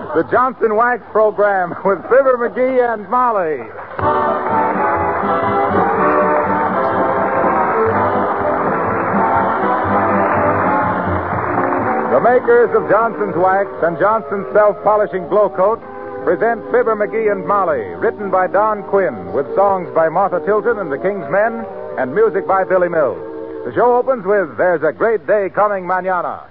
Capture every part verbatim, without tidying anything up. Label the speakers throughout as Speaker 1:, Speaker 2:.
Speaker 1: the Johnson Wax Program with Fibber McGee and Molly. The makers of Johnson's Wax and Johnson's Self-Polishing Glow Coat present Fibber McGee and Molly, written by Don Quinn, with songs by Martha Tilton and the King's Men, and music by Billy Mills. The show opens with There's a Great Day Coming Mañana.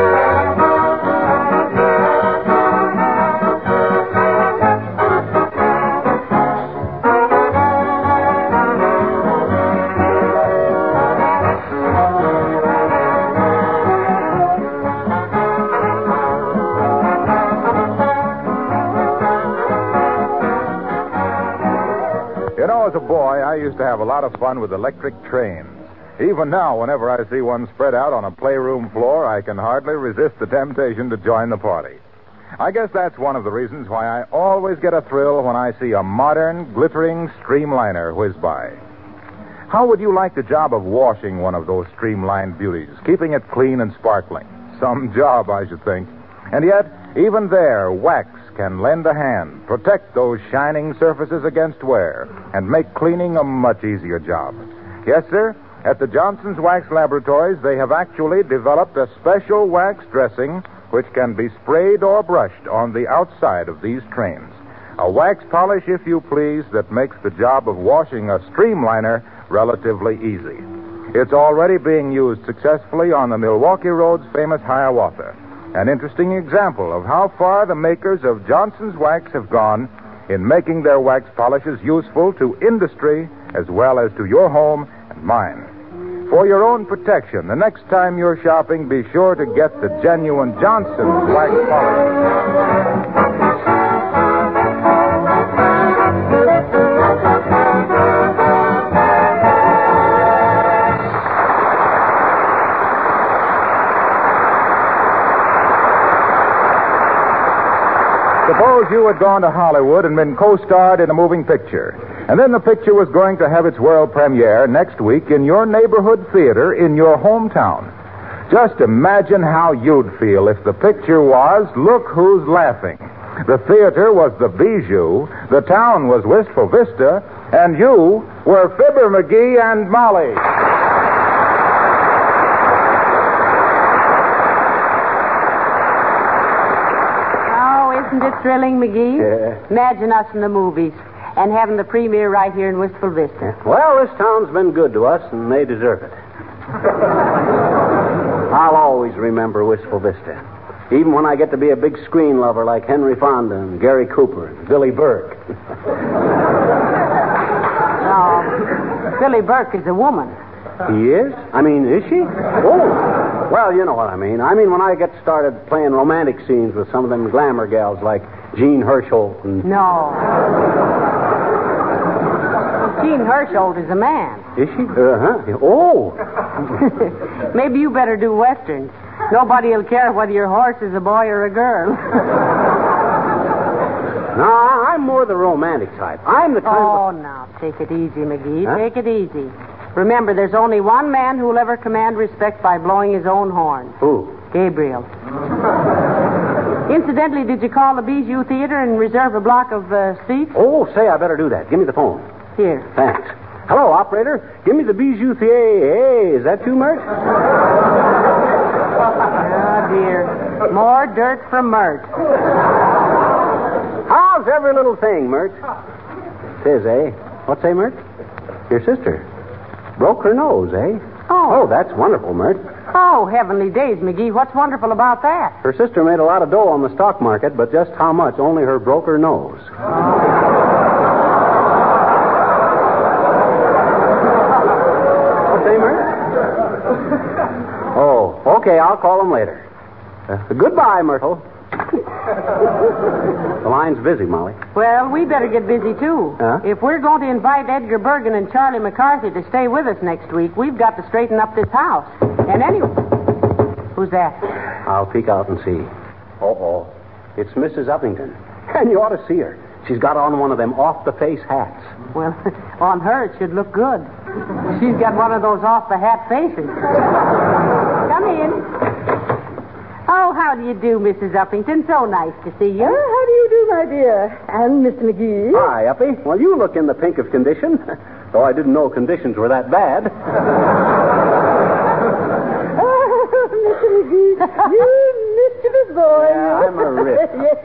Speaker 1: You know, as a boy, I used to have a lot of fun with electric trains. Even now, whenever I see one spread out on a playroom floor, I can hardly resist the temptation to join the party. I guess that's one of the reasons why I always get a thrill when I see a modern, glittering streamliner whiz by. How would you like the job of washing one of those streamlined beauties, keeping it clean and sparkling? Some job, I should think. And yet, even there, wax can lend a hand, protect those shining surfaces against wear, and make cleaning a much easier job. Yes, sir. At the Johnson's Wax Laboratories, they have actually developed a special wax dressing which can be sprayed or brushed on the outside of these trains. A wax polish, if you please, that makes the job of washing a streamliner relatively easy. It's already being used successfully on the Milwaukee Road's famous Hiawatha. An interesting example of how far the makers of Johnson's Wax have gone in making their wax polishes useful to industry as well as to your home and mine. For your own protection, the next time you're shopping, be sure to get the genuine Johnson's Wax polish. Suppose you had gone to Hollywood and been co-starred in a moving picture, and then the picture was going to have its world premiere next week in your neighborhood theater in your hometown. Just imagine how you'd feel if the picture was Look Who's Laughing. The theater was the Bijou, the town was Wistful Vista, and you were Fibber McGee and Molly.
Speaker 2: Isn't it thrilling, McGee?
Speaker 3: Yeah.
Speaker 2: Imagine us in the movies and having the premiere right here in Wistful Vista.
Speaker 3: Well, this town's been good to us, and they deserve it. I'll always remember Wistful Vista, even when I get to be a big screen lover like Henry Fonda and Gary Cooper and Billy Burke.
Speaker 2: No, Billy Burke is a woman.
Speaker 3: He is? I mean, is she? Oh. Well, you know what I mean. I mean, when I get started playing romantic scenes with some of them glamour gals like Jean Hersholt and...
Speaker 2: No. Jean Hersholt is a man.
Speaker 3: Is she? Uh-huh. Oh.
Speaker 2: Maybe you better do westerns. Nobody will care whether your horse is a boy or a girl.
Speaker 3: No, I'm more the romantic type. I'm the kind
Speaker 2: Oh,
Speaker 3: of...
Speaker 2: now, take it easy, McGee.
Speaker 3: Huh?
Speaker 2: Take it easy. Remember, there's only one man who'll ever command respect by blowing his own horn.
Speaker 3: Who?
Speaker 2: Gabriel. Incidentally, did you call the Bijou Theater and reserve a block of uh, seats?
Speaker 3: Oh, say, I better do that. Give me the phone.
Speaker 2: Here.
Speaker 3: Thanks. Hello, operator. Give me the Bijou Theater. Hey, is that you, Mert?
Speaker 2: Oh, dear. More dirt from Mert.
Speaker 3: How's every little thing, Mert? Says, eh? What's say, Mert? Your sister. Broke her nose, eh?
Speaker 2: Oh.
Speaker 3: Oh, that's wonderful, Mert.
Speaker 2: Oh, heavenly days, McGee. What's wonderful about that?
Speaker 3: Her sister made a lot of dough on the stock market, but just how much? Only her broke her nose. What's say, Mert? Oh, okay, I'll call him later. Uh, goodbye, Myrtle. The line's busy, Molly.
Speaker 2: Well, we better get busy, too.
Speaker 3: Huh?
Speaker 2: If we're going to invite Edgar Bergen and Charlie McCarthy to stay with us next week, we've got to straighten up this house. And anyway... Who's that?
Speaker 3: I'll peek out and see. Uh-oh. It's Missus Uppington. And you ought to see her. She's got on one of them off-the-face hats.
Speaker 2: Well, on her it should look good. She's got one of those off-the-hat faces. Come in. Oh, how do you do, Missus Uppington? So nice to see you.
Speaker 4: Uh, how do you do, my dear? And Mister McGee?
Speaker 3: Hi, Uppy. Well, you look in the pink of condition, though I didn't know conditions were that bad.
Speaker 4: Oh, Mister McGee, you mischievous boy.
Speaker 3: Yeah, I'm a rip.
Speaker 4: Yes.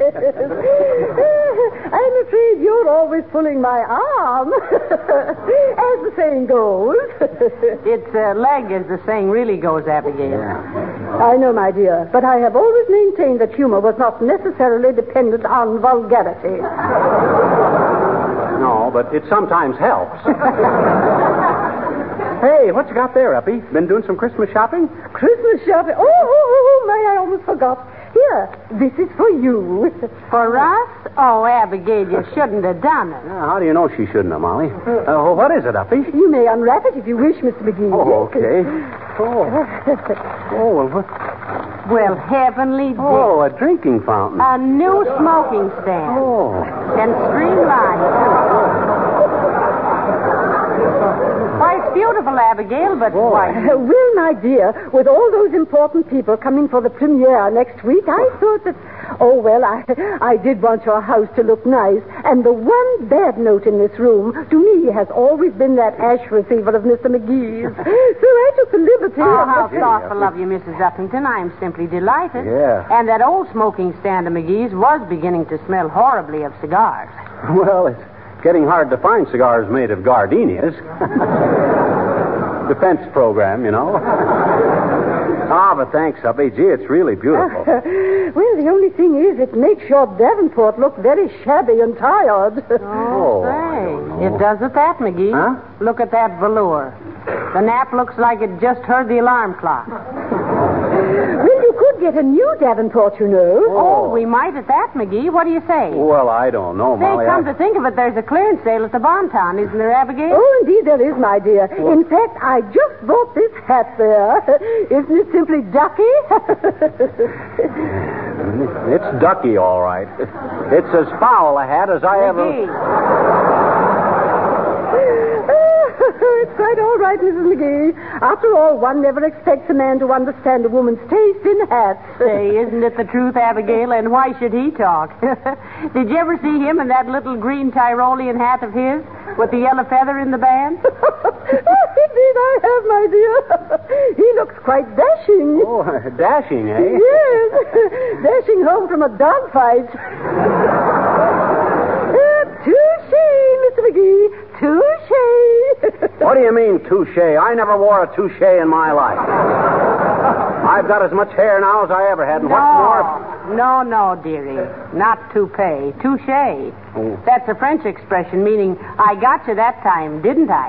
Speaker 4: I'm afraid you're always pulling my arm, as the saying goes.
Speaker 2: It's a leg, as the saying really goes, Abigail.
Speaker 3: Yeah.
Speaker 4: I know, my dear, but I have always maintained that humor was not necessarily dependent on vulgarity.
Speaker 3: No, but it sometimes helps. Hey, what you got there, Uppy? Been doing some Christmas shopping?
Speaker 4: Christmas shopping? Oh, oh, oh, my, I almost forgot. Here, this is for you.
Speaker 2: For us? Oh, Abigail, you shouldn't have done it.
Speaker 3: Uh, how do you know she shouldn't have, Molly? Uh, what is it, Uppy?
Speaker 4: You may unwrap it if you wish, Mister McGee.
Speaker 3: Oh, okay. Oh. Oh, well, what?
Speaker 2: Well, heavenly day.
Speaker 3: Oh, a drinking fountain.
Speaker 2: A new smoking stand.
Speaker 3: Oh.
Speaker 2: And streamlined. Why, it's beautiful, Abigail, but why?
Speaker 4: Uh, well, my dear, with all those important people coming for the premiere next week, I thought that... Oh, well, I I did want your house to look nice. And the one bad note in this room, to me, has always been that ash receiver of Mister McGee's. So I took the liberty
Speaker 2: Oh,
Speaker 4: of...
Speaker 2: how thoughtful of you, Missus Uppington. I am simply delighted.
Speaker 3: Yeah.
Speaker 2: And that old smoking stand of McGee's was beginning to smell horribly of cigars.
Speaker 3: Well, it's getting hard to find cigars made of gardenias. Defense program, you know. Ah, but thanks, Uppy. Gee, it's really beautiful.
Speaker 4: Well, the only thing is, it makes your Davenport look very shabby and tired.
Speaker 3: Oh, I
Speaker 2: say.
Speaker 3: don't know.
Speaker 2: It does at that, McGee.
Speaker 3: Huh?
Speaker 2: Look at that velour. The nap looks like it just heard the alarm clock.
Speaker 4: Well, you could get a new Davenport, you know.
Speaker 2: Oh, we might at that, McGee. What do you say?
Speaker 3: Well, I don't know,
Speaker 2: Say,
Speaker 3: Molly.
Speaker 2: come
Speaker 3: I...
Speaker 2: to think of it, there's a clearance sale at the Bonton, isn't there, Abigail?
Speaker 4: Oh, indeed there is, my dear. In fact, I just bought this hat there. Isn't it simply ducky?
Speaker 3: It's ducky, all right. It's as foul a hat as I ever...
Speaker 2: McGee.
Speaker 4: It's quite all right, Missus McGee. After all, one never expects a man to understand a woman's taste in hats.
Speaker 2: Say, isn't it the truth, Abigail? And why should he talk? Did you ever see him in that little green Tyrolean hat of his with the yellow feather in the band?
Speaker 4: Indeed, I have, my dear. He looks quite dashing.
Speaker 3: Oh, dashing, eh?
Speaker 4: Yes, dashing home from a dogfight. uh, touche, Mister McGee. Touche.
Speaker 3: What do you mean, touche? I never wore a touche in my life. I've got as much hair now as I ever had, and
Speaker 2: no,
Speaker 3: what's more...
Speaker 2: no, no, dearie. Not toupee. Touche.
Speaker 3: Oh.
Speaker 2: That's a French expression meaning, I got you that time, didn't I?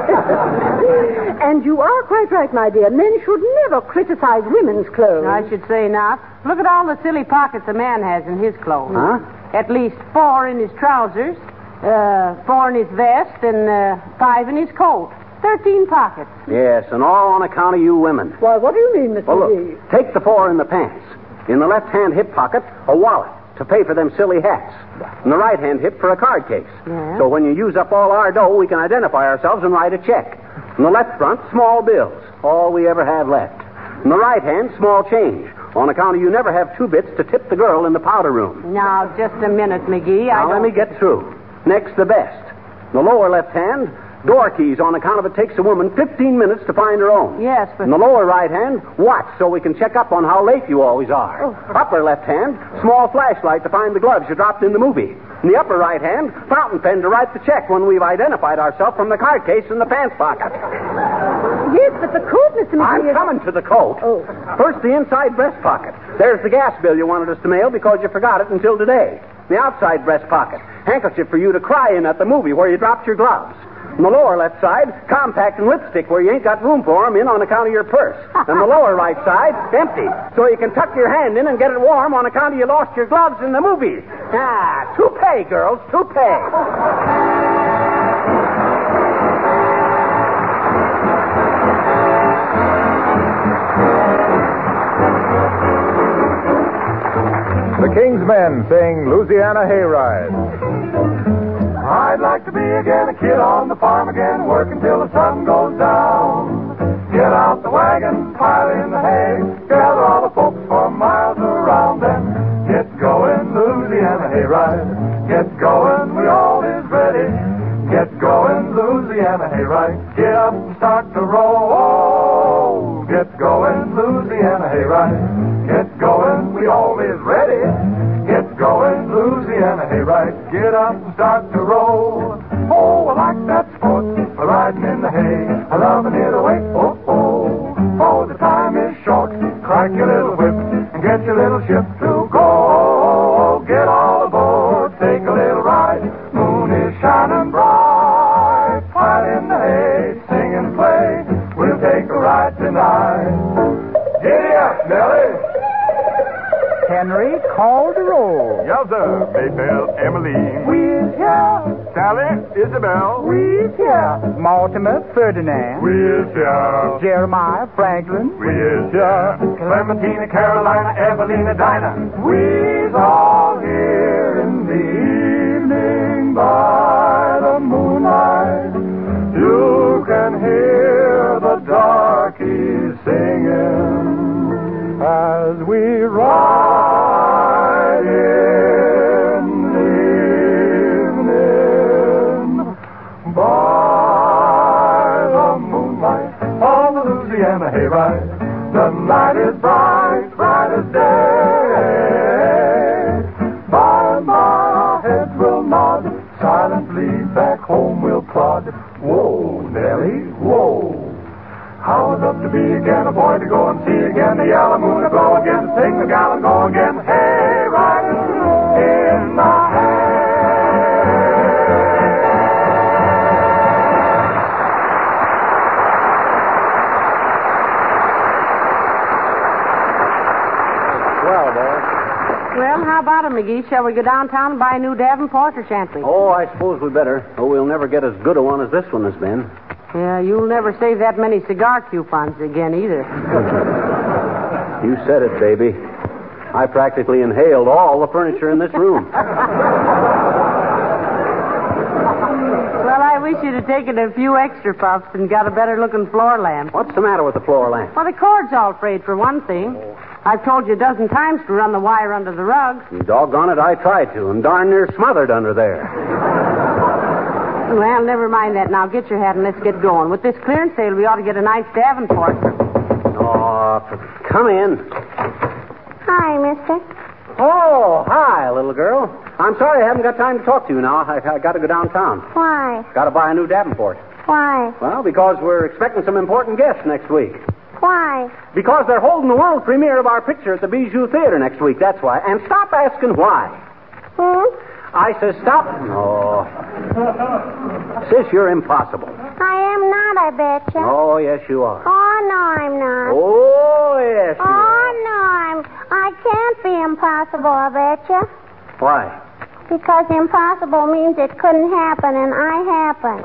Speaker 4: And you are quite right, my dear. Men should never criticize women's clothes.
Speaker 2: I should say not. Look at all the silly pockets a man has in his clothes.
Speaker 3: Huh?
Speaker 2: At least four in his trousers, uh, four in his vest, and uh, five in his coat. Thirteen pockets.
Speaker 3: Yes, and all on account of you women.
Speaker 4: Why, what do you mean, Mister
Speaker 3: Well,
Speaker 4: McGee?
Speaker 3: look, take the four in the pants. In the left-hand hip pocket, a wallet to pay for them silly hats. In the right-hand hip for a card case.
Speaker 2: Yeah.
Speaker 3: So when you use up all our dough, we can identify ourselves and write a check. In the left front, small bills. All we ever have left. In the right hand, small change. On account of you never have two bits to tip the girl in the powder room.
Speaker 2: Now, just a minute, McGee. I
Speaker 3: Now, let
Speaker 2: don't...
Speaker 3: me get through. Next, the best. In the lower left hand, door keys on account of it takes a woman fifteen minutes to find her own.
Speaker 2: Yes, but...
Speaker 3: In the lower right hand, watch so we can check up on how late you always are.
Speaker 4: Oh.
Speaker 3: Upper left hand, small flashlight to find the gloves you dropped in the movie. In the upper right hand, fountain pen to write the check when we've identified ourselves from the card case in the pants pocket.
Speaker 4: Yes, but the coat, Mister McGee...
Speaker 3: I'm
Speaker 4: is-
Speaker 3: coming to the coat.
Speaker 4: Oh.
Speaker 3: First, the inside breast pocket. There's the gas bill you wanted us to mail because you forgot it until today. The outside breast pocket. Handkerchief for you to cry in at the movie where you dropped your gloves. On the lower left side, compact and lipstick where you ain't got room for 'em in on account of your purse. And the lower right side, empty, so you can tuck your hand in and get it warm on account of you lost your gloves in the movie. Ah, toupee, girls, toupee.
Speaker 1: The King's Men sing Louisiana Hayride.
Speaker 5: I'd like to be again a kid on the farm again, work until the sun goes down. Get out the wagon, pile in the hay, gather all the folks for miles Louisiana hayride. Get going, we all is ready. Get going, Louisiana hayride. Get up and start to roll. Get going, Louisiana hayride. Get going, we all is ready. Get going, Louisiana hayride. Get up and start to roll. Oh, I like that sport, riding in the hay, loving it away. Oh, oh, oh, the time is short. Crack your little whip and get your little ship to go. Get all aboard, take a little ride. Moon is shining bright. Pile in the hay, sing and play. We'll take a ride tonight. Giddy up, Nellie.
Speaker 6: Henry, call the roll.
Speaker 5: Yes, sir. Maybelle, Emmeline.
Speaker 6: We's here.
Speaker 5: Sally, Isabel.
Speaker 6: We's here. Mortimer, Ferdinand.
Speaker 5: We is here.
Speaker 6: Jeremiah, Franklin.
Speaker 5: We is here. Clementina, Carolina, Evelina, Dinah. We's all here in the evening by the moonlight. You can hear the darkies singing as we ride in the evening by the moonlight on the Louisiana hayride. The night is bright, bright as day. By and by our heads will nod, silently back home we'll plod. Whoa, Nellie, whoa. How I'd love to be again, a boy to go and see again, the yellow moon to glow again, sing the gal and go again. Hey, riding in the hay.
Speaker 3: Well, boy.
Speaker 2: Well, how about it, McGee? Shall we go downtown and buy a new Davenport, or shan't we?
Speaker 3: Oh, I suppose we better. Oh, we'll never get as good a one as this one has been.
Speaker 2: Yeah, you'll never save that many cigar coupons again, either.
Speaker 3: You said it, baby. I practically inhaled all the furniture in this room.
Speaker 2: Well, I wish you'd have taken a few extra puffs and got a better-looking floor lamp.
Speaker 3: What's the matter with the floor lamp?
Speaker 2: Well, the cord's all frayed, for one thing. I've told you a dozen times to run the wire under the rug.
Speaker 3: Doggone it, I tried to, and darn near smothered under there.
Speaker 2: Well, never mind that. Now, get your hat and let's get going. With this clearance sale, we ought to get a nice Davenport.
Speaker 3: Oh, come in.
Speaker 7: Hi, mister.
Speaker 3: Oh, hi, little girl. I'm sorry I haven't got time to talk to you now. I, I got to go downtown.
Speaker 7: Why?
Speaker 3: Got to buy a new Davenport.
Speaker 7: Why?
Speaker 3: Well, because we're expecting some important guests next week.
Speaker 7: Why?
Speaker 3: Because they're holding the world premiere of our picture at the Bijou Theater next week, that's why. And stop asking why.
Speaker 7: Hmm?
Speaker 3: I says stop. No. Sis, you're impossible.
Speaker 7: I am not, I betcha.
Speaker 3: Oh, yes, you are.
Speaker 7: Oh, no, I'm not.
Speaker 3: Oh, yes, you
Speaker 7: Oh,
Speaker 3: are.
Speaker 7: no, I'm... I can't be impossible, I betcha.
Speaker 3: Why?
Speaker 7: Because impossible means it couldn't happen, and I happen.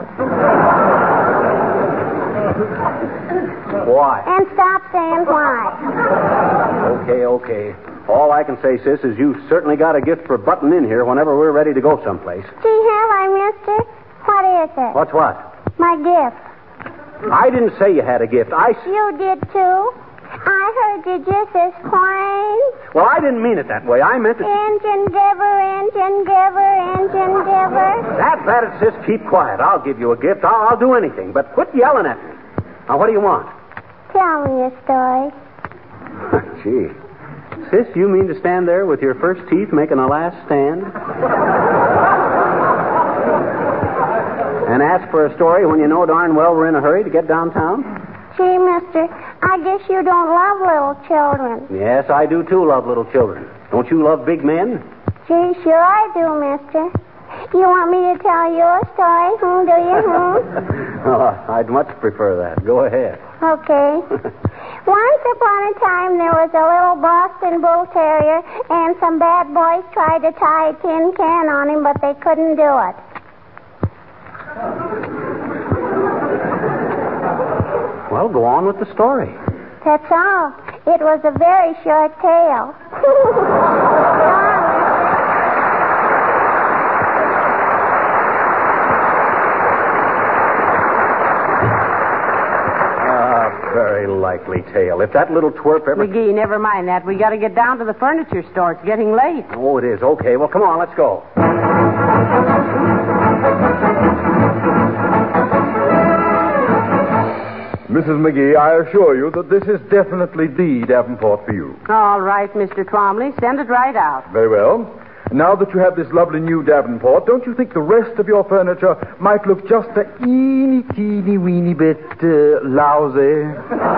Speaker 3: Why?
Speaker 7: And stop saying why.
Speaker 3: Okay, okay. All I can say, sis, is you've certainly got a gift for butting in here whenever we're ready to go someplace.
Speaker 7: Gee, have I, mister? What is it?
Speaker 3: What's what?
Speaker 7: My gift.
Speaker 3: I didn't say you had a gift. I... s-
Speaker 7: You did, too. I heard you just as plain.
Speaker 3: Well, I didn't mean it that way. I meant it...
Speaker 7: Engine giver, engine giver, engine giver.
Speaker 3: That's that, it, sis. Keep quiet. I'll give you a gift. I'll, I'll do anything. But quit yelling at me. Now, what do you want?
Speaker 7: Tell me a story.
Speaker 3: Gee. Sis, you mean to stand there with your first teeth making a last stand? And ask for a story when you know darn well we're in a hurry to get downtown?
Speaker 7: Gee, mister, I guess you don't love little children.
Speaker 3: Yes, I do too love little children. Don't you love big men?
Speaker 7: Gee, sure I do, mister. You want me to tell you a story? Hmm, do you? Hmm?
Speaker 3: Oh, I'd much prefer that. Go ahead.
Speaker 7: Okay. Once upon a time, there was a little Boston Bull Terrier, and some bad boys tried to tie a tin can on him, but they couldn't do it.
Speaker 3: Well, go on with the story.
Speaker 7: That's all. It was a very short tale.
Speaker 3: Ah, very likely. tale. If that little twerp ever...
Speaker 2: McGee, never mind that. We got to get down to the furniture store. It's getting late.
Speaker 3: Oh, it is. Okay, well, come on, let's go.
Speaker 8: Missus McGee, I assure you that this is definitely the Davenport for you.
Speaker 2: All right, Mister Twomley. Send it right out.
Speaker 8: Very well. Now that you have this lovely new Davenport, don't you think the rest of your furniture might look just a teeny, teeny, weeny bit uh, lousy?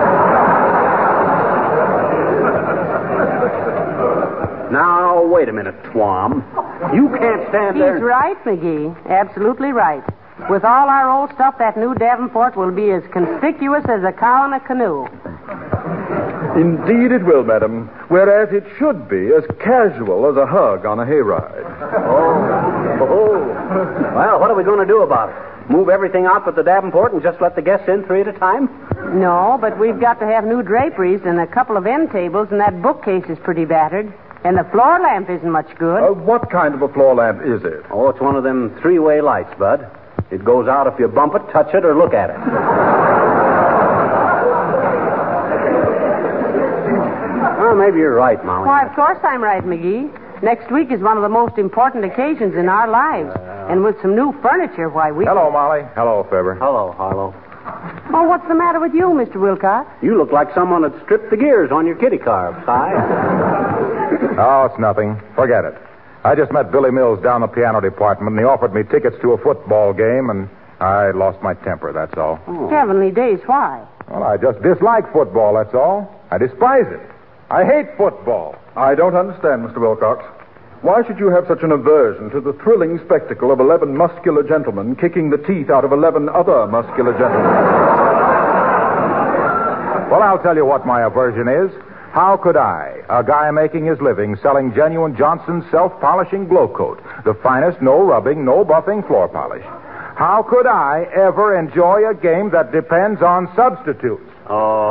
Speaker 3: Now, wait a minute, Twom. You can't stand
Speaker 2: He's
Speaker 3: there...
Speaker 2: He's right, McGee. Absolutely right. With all our old stuff, that new Davenport will be as conspicuous as a cow in a canoe.
Speaker 8: Indeed it will, madam. Whereas it should be as casual as a hug on a hayride.
Speaker 3: Oh. Oh. Well, what are we going to do about it? Move everything out but the Davenport and just let the guests in three at a time?
Speaker 2: No, but we've got to have new draperies and a couple of end tables, and that bookcase is pretty battered. And the floor lamp isn't much good.
Speaker 8: Uh, what kind of a floor lamp is it?
Speaker 3: Oh, it's one of them three-way lights, Bud. It goes out if you bump it, touch it, or look at it. Well, maybe you're right, Molly.
Speaker 2: Why, of course I'm right, McGee. Next week is one of the most important occasions in our lives. Uh, and with some new furniture, why, we...
Speaker 1: Hello, Molly. Hello, Fibber.
Speaker 3: Hello, Harlow.
Speaker 2: Oh, what's the matter with you, Mister Wilcox?
Speaker 3: You look like someone that stripped the gears on your kitty car, Si.
Speaker 1: Oh, it's nothing. Forget it. I just met Billy Mills down the piano department, and he offered me tickets to a football game, and I lost my temper, that's all.
Speaker 2: Oh. Heavenly days, why?
Speaker 1: Well, I just dislike football, that's all. I despise it. I hate football.
Speaker 8: I don't understand, Mister Wilcox. Why should you have such an aversion to the thrilling spectacle of eleven muscular gentlemen kicking the teeth out of eleven other muscular gentlemen?
Speaker 1: Well, I'll tell you what my aversion is. How could I, a guy making his living selling genuine Johnson self-polishing glow coat, the finest no-rubbing, no-buffing floor polish, how could I ever enjoy a game that depends on substitutes?
Speaker 3: Oh.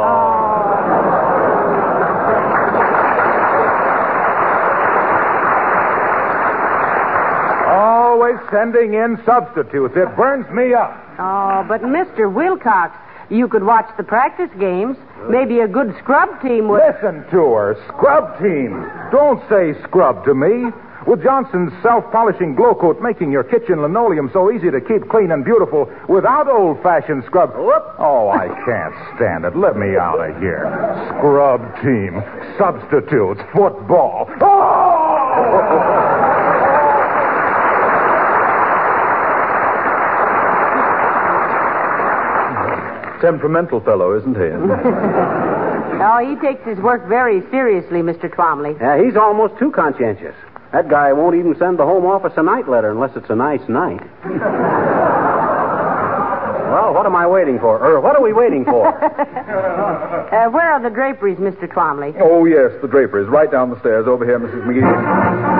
Speaker 1: Always sending in substitutes. It burns me up.
Speaker 2: Oh, but Mister Wilcox, you could watch the practice games. Maybe a good scrub team would...
Speaker 1: Listen to her. Scrub team. Don't say scrub to me. With Johnson's self-polishing glow coat making your kitchen linoleum so easy to keep clean and beautiful without old-fashioned scrub... Whoop. Oh, I can't stand it. Let me out of here. Scrub team. Substitutes. Football. Oh!
Speaker 8: Temperamental fellow, isn't he?
Speaker 2: Oh, he takes his work very seriously, Mister Twomley.
Speaker 3: Yeah, he's almost too conscientious. That guy won't even send the home office a night letter unless it's a nice night. Well, what am I waiting for? Or what are we waiting for?
Speaker 2: uh, where are the draperies, Mister Twomley?
Speaker 8: Oh, yes, the draperies. Right down the stairs. Over here, Missus McGee.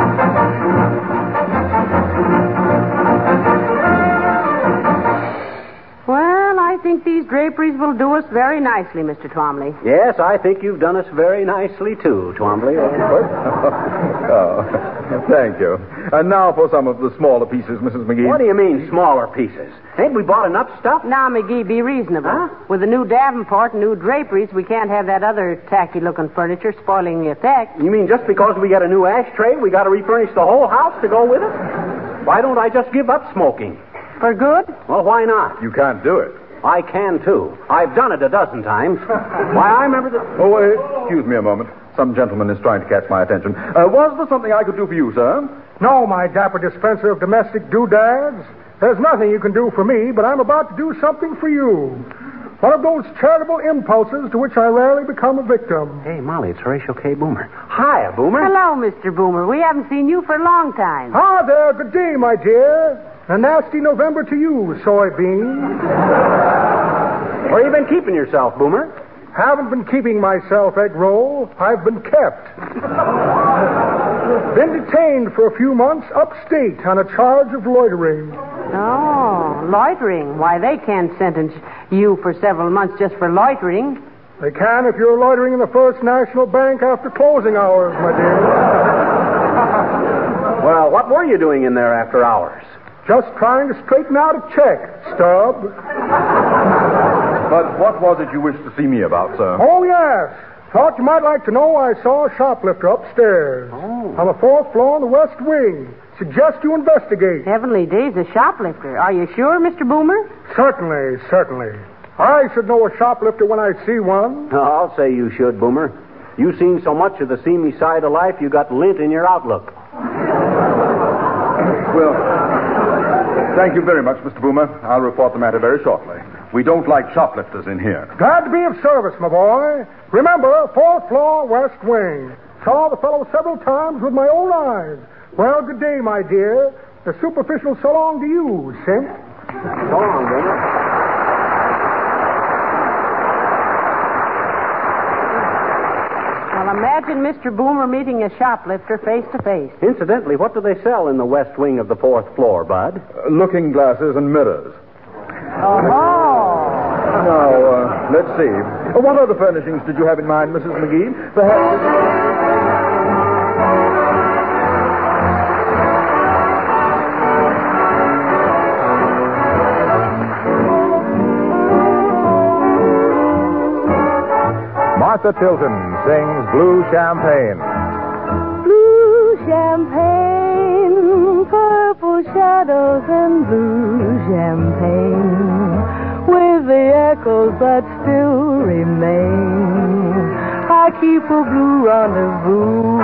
Speaker 2: I think these draperies will do us very nicely, Mister Twomley.
Speaker 3: Yes, I think you've done us very nicely, too, Twombly.
Speaker 8: Oh, thank you. And now for some of the smaller pieces, Missus McGee.
Speaker 3: What do you mean, smaller pieces? Ain't we bought enough stuff?
Speaker 2: Now, McGee, be reasonable.
Speaker 3: Huh?
Speaker 2: With the new Davenport and new draperies, we can't have that other tacky-looking furniture spoiling the effect.
Speaker 3: You mean just because we get a new ashtray, we got to refurnish the whole house to go with it? Why don't I just give up smoking?
Speaker 2: For good?
Speaker 3: Well, why not?
Speaker 8: You can't do it.
Speaker 3: I can, too. I've done it a dozen times. Why, I remember that...
Speaker 8: Oh, wait. Excuse me a moment. Some gentleman is trying to catch my attention. Uh, was there something I could do for you, sir?
Speaker 9: No, my dapper dispenser of domestic doodads. There's nothing you can do for me, but I'm about to do something for you. One of those charitable impulses to which I rarely become a victim.
Speaker 3: Hey, Molly, it's Horatio K. Boomer. Hiya, Boomer.
Speaker 2: Hello, Mister Boomer. We haven't seen you for a long time.
Speaker 9: Ah, there. Good day, my dear. A nasty November to you, soybean.
Speaker 3: Where you been keeping yourself, Boomer?
Speaker 9: Haven't been keeping myself, egg roll. I've been kept. Been detained for a few months upstate on a charge of loitering.
Speaker 2: Oh, loitering. Why, they can't sentence you for several months just for loitering.
Speaker 9: They can if you're loitering in the First National Bank after closing hours, my dear.
Speaker 3: Well, what were you doing in there after hours?
Speaker 9: Just trying to straighten out a check, Stub.
Speaker 8: But what was it you wished to see me about, sir?
Speaker 9: Oh, yes. Thought you might like to know I saw a shoplifter upstairs.
Speaker 2: Oh.
Speaker 9: On the fourth floor on the west wing. Suggest you investigate.
Speaker 2: Heavenly days, a shoplifter. Are you sure, Mister Boomer?
Speaker 9: Certainly, certainly. I should know a shoplifter when I see one.
Speaker 3: Oh, I'll say you should, Boomer. You've seen so much of the seamy side of life, you got lint in your outlook.
Speaker 8: Well, thank you very much, Mister Boomer. I'll report the matter very shortly. We don't like shoplifters in here.
Speaker 9: Glad to be of service, my boy. Remember, fourth floor, west wing. Saw the fellow several times with my own eyes. Well, good day, my dear. A superficial so long to you, simp.
Speaker 3: So long, Boomer.
Speaker 2: Well, imagine Mister Boomer meeting a shoplifter face to face.
Speaker 3: Incidentally, what do they sell in the west wing of the fourth floor, Bud?
Speaker 8: Uh, looking glasses and mirrors.
Speaker 2: Oh.
Speaker 8: Now, uh, let's see. Uh, what other furnishings did you have in mind, Missus McGee? Perhaps...
Speaker 1: Martha Tilton sings Blue Champagne.
Speaker 4: Blue champagne, purple shadows and blue champagne, with the echoes that still remain. I keep a blue rendezvous.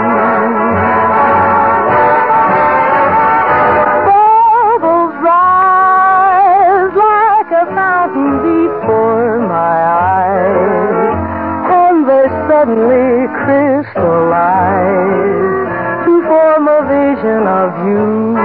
Speaker 4: Bubbles rise like a fountain before my eyes, and they suddenly crystallize to form a vision of you.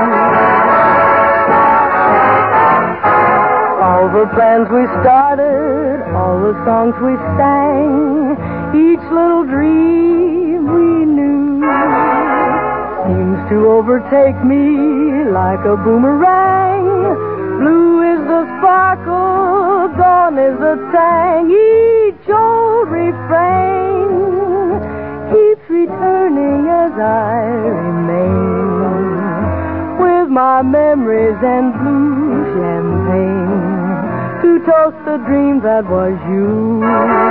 Speaker 4: All the plans we started, all the songs we sang, each little dream we knew seems to overtake me like a boomerang. Blue is the sparkle, gone is the tang. Each old refrain keeps returning as I remain with my memories and blue champagne to toast the dream that was you.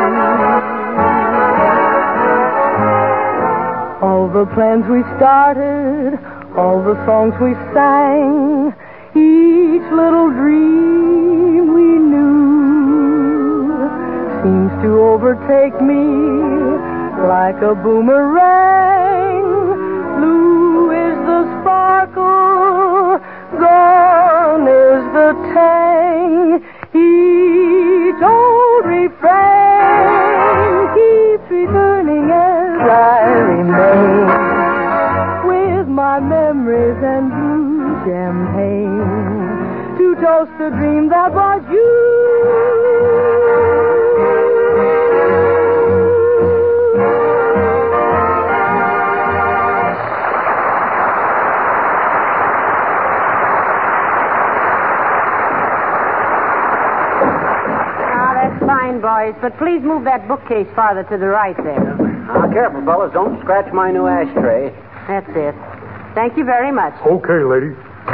Speaker 4: All the plans we started, all the songs we sang, each little dream we knew seems to overtake me like a boomerang. Blue is the sparkle, gone is the tang. Each old refrain keeps returning as I remain with my memories and blue champagne to toast the dream that was you.
Speaker 2: Boys, but please move that bookcase farther to the right there.
Speaker 3: Now, careful, fellas. Don't scratch my new ashtray.
Speaker 2: That's it. Thank you very much.
Speaker 9: Okay, lady.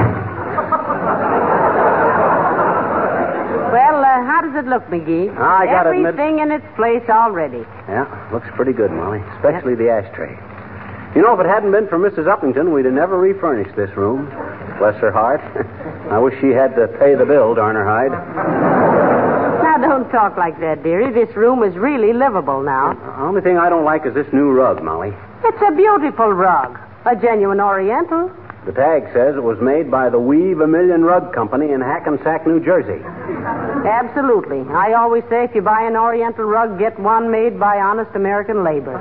Speaker 2: Well, uh, how does it look, McGee?
Speaker 3: I gotta admit-
Speaker 2: Everything in its place already.
Speaker 3: Yeah, looks pretty good, Molly. Especially the ashtray. You know, if it hadn't been for Missus Uppington, we'd have never refurnished this room. Bless her heart. I wish she had to pay the bill, darn her hide.
Speaker 2: Now, don't talk like that, dearie. This room is really livable now.
Speaker 3: The only thing I don't like is this new rug, Molly.
Speaker 2: It's a beautiful rug. A genuine Oriental.
Speaker 3: The tag says it was made by the Wee Vermilion Rug Company in Hackensack, New Jersey.
Speaker 2: Absolutely. I always say if you buy an Oriental rug, get one made by honest American labor.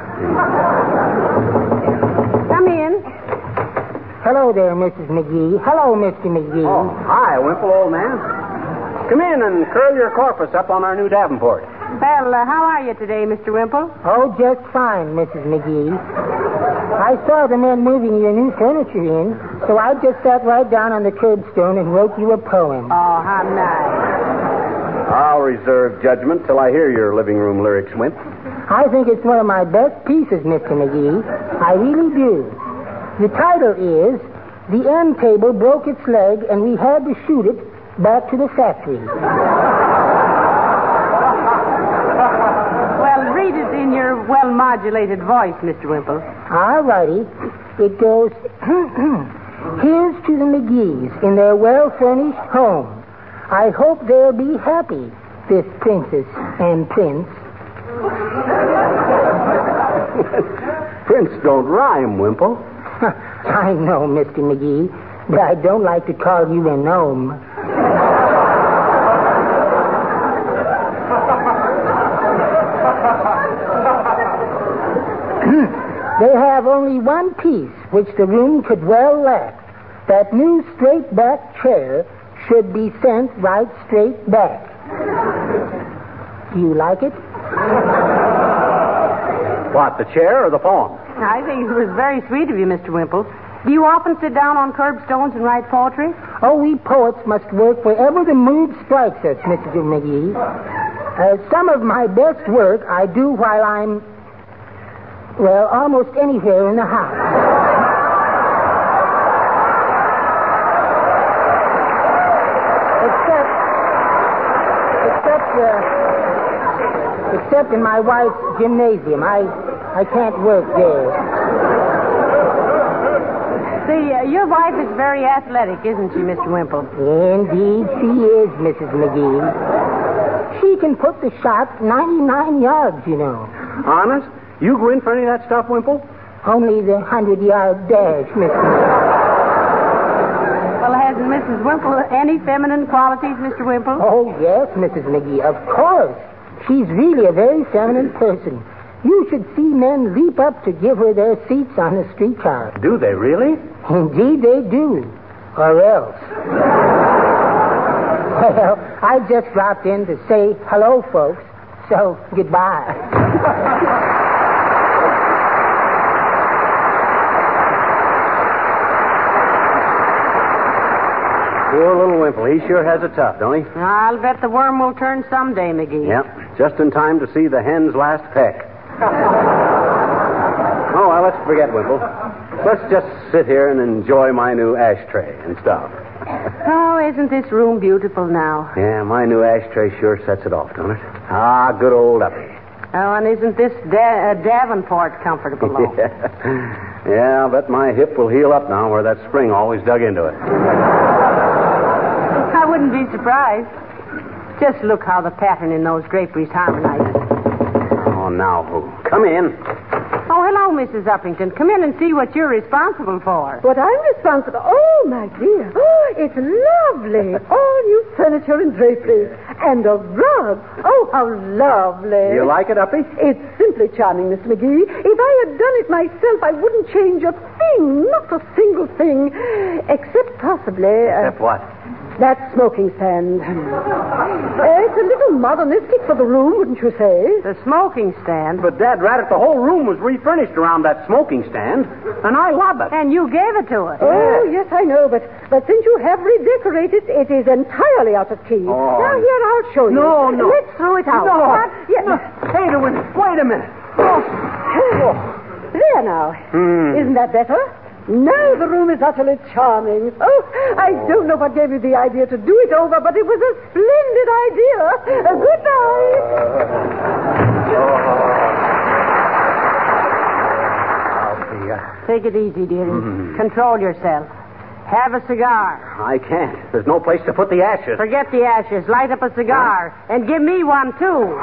Speaker 2: Come in.
Speaker 10: Hello there, Missus McGee. Hello, Mister McGee.
Speaker 3: Oh, hi, Wimple, old man. Come in and curl your corpus up on our new Davenport.
Speaker 2: Well, uh, how are you today, Mister Wimple?
Speaker 10: Oh, just fine, Missus McGee. I saw the men moving your new furniture in, so I just sat right down on the curbstone and wrote you a poem.
Speaker 2: Oh, how nice.
Speaker 3: I'll reserve judgment till I hear your living room lyrics, Wimp.
Speaker 10: I think it's one of my best pieces, Mister McGee. I really do. The title is The End Table Broke Its Leg and We Had to Shoot It Back to the Factory.
Speaker 2: unmodulated voice, Mister Wimple.
Speaker 10: All righty. It goes, here's to the McGees in their well-furnished home. I hope they'll be happy, this princess and prince.
Speaker 3: Prince don't rhyme, Wimple.
Speaker 10: I know, Mister McGee, but I don't like to call you a gnome. They have only one piece which the room could well lack. That new straight-back chair should be sent right straight back. Do you like it?
Speaker 3: What, the chair or the phone?
Speaker 2: I think it was very sweet of you, Mister Wimple. Do you often sit down on curbstones and write poetry?
Speaker 10: Oh, we poets must work wherever the mood strikes us, Mister McGee. Uh, some of my best work I do while I'm, well, almost anywhere in the house. Except, except, uh, except in my wife's gymnasium. I, I can't work there.
Speaker 2: See, uh, your wife is very athletic, isn't she, Mister Wimple?
Speaker 10: Indeed she is, Missus McGee. She can put the shot ninety-nine yards, you know.
Speaker 3: Honest? You go in for any of that stuff, Wimple?
Speaker 10: Only the hundred-yard dash, Mister McGee.
Speaker 2: Well, hasn't Missus Wimple any feminine qualities, Mister Wimple?
Speaker 10: Oh, yes, Missus McGee, of course. She's really a very feminine person. You should see men leap up to give her their seats on the streetcar.
Speaker 3: Do they really?
Speaker 10: Indeed they do. Or else. Well, I just dropped in to say hello, folks. So, goodbye.
Speaker 3: Poor little Wimple. He sure has it tough, don't he?
Speaker 2: I'll bet the worm will turn someday, McGee.
Speaker 3: Yep. Just in time to see the hen's last peck. Oh, well, let's forget Wimple. Let's just sit here and enjoy my new ashtray and stuff.
Speaker 2: Oh, isn't this room beautiful now?
Speaker 3: Yeah, my new ashtray sure sets it off, don't it? Ah, good old Uppy.
Speaker 2: Oh, and isn't this da- uh, Davenport comfortable, though?
Speaker 3: Yeah. Yeah, I'll bet my hip will heal up now where that spring always dug into it.
Speaker 2: I wouldn't be surprised. Just look how the pattern in those draperies harmonizes.
Speaker 3: Oh, now who? Come in.
Speaker 2: Oh, hello, Missus Uppington. Come in and see what you're responsible for.
Speaker 4: What I'm responsible... Oh, my dear. Oh, it's lovely. All new furniture and draperies. And a rug. Oh, how lovely.
Speaker 3: You like it, Uppy?
Speaker 4: It's simply charming, Mister McGee. If I had done it myself, I wouldn't change a thing. Not a single thing. Except possibly... Uh,
Speaker 3: Except what?
Speaker 4: That smoking stand. uh, it's a little modernistic for the room, wouldn't you say?
Speaker 2: The smoking stand?
Speaker 3: But, Dad, Raddick, the whole room was refurnished around that smoking stand, and I love it.
Speaker 2: And you gave it to us.
Speaker 4: Oh, yes, I know, but, but since you have redecorated, it is entirely out of key.
Speaker 3: Oh.
Speaker 4: Now, here, I'll show you.
Speaker 3: No, no.
Speaker 4: Let's throw it out.
Speaker 3: No.
Speaker 4: What? Yes.
Speaker 3: No. Hey, the wind. Wait a minute. Oh.
Speaker 4: There now.
Speaker 3: Hmm.
Speaker 4: Isn't that better? Now the room is utterly charming. Oh, I don't know what gave you the idea to do it over, but it was a splendid idea. Uh, good night.
Speaker 3: Uh,
Speaker 2: Take it easy, dearie.
Speaker 3: Mm-hmm.
Speaker 2: Control yourself. Have a cigar.
Speaker 3: I can't. There's no place to put the ashes.
Speaker 2: Forget the ashes. Light up a cigar. Huh? And give me one, too.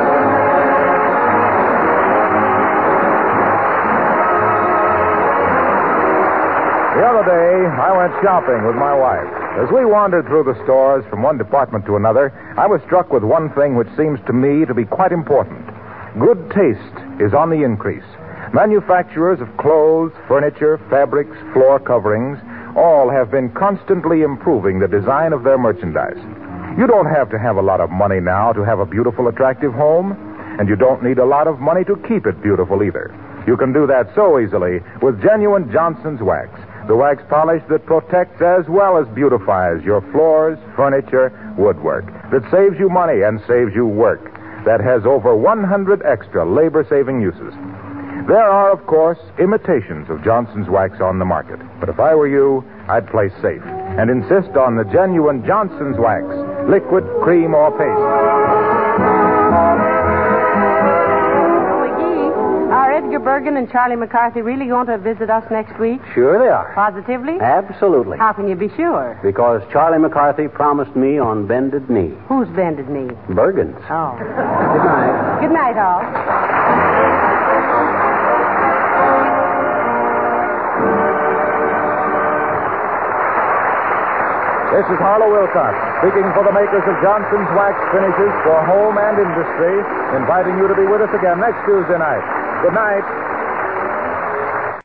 Speaker 1: The other day, I went shopping with my wife. As we wandered through the stores from one department to another, I was struck with one thing which seems to me to be quite important. Good taste is on the increase. Manufacturers of clothes, furniture, fabrics, floor coverings, all have been constantly improving the design of their merchandise. You don't have to have a lot of money now to have a beautiful, attractive home, and you don't need a lot of money to keep it beautiful either. You can do that so easily with genuine Johnson's Wax. The wax polish that protects as well as beautifies your floors, furniture, woodwork. That saves you money and saves you work. That has over one hundred extra labor-saving uses. There are, of course, imitations of Johnson's Wax on the market. But if I were you, I'd play safe and insist on the genuine Johnson's Wax, liquid, cream, or paste.
Speaker 2: Bergen and Charlie McCarthy really going to visit us next week?
Speaker 3: Sure they are.
Speaker 2: Positively?
Speaker 3: Absolutely.
Speaker 2: How can you be sure?
Speaker 3: Because Charlie McCarthy promised me on bended knee.
Speaker 2: Who's bended knee?
Speaker 3: Bergen's.
Speaker 2: Oh.
Speaker 3: Good night.
Speaker 2: Good night, all.
Speaker 1: This is Harlow Wilcox, speaking for the makers of Johnson's Wax Finishes for home and industry, inviting you to be with us again next Tuesday night. Good night.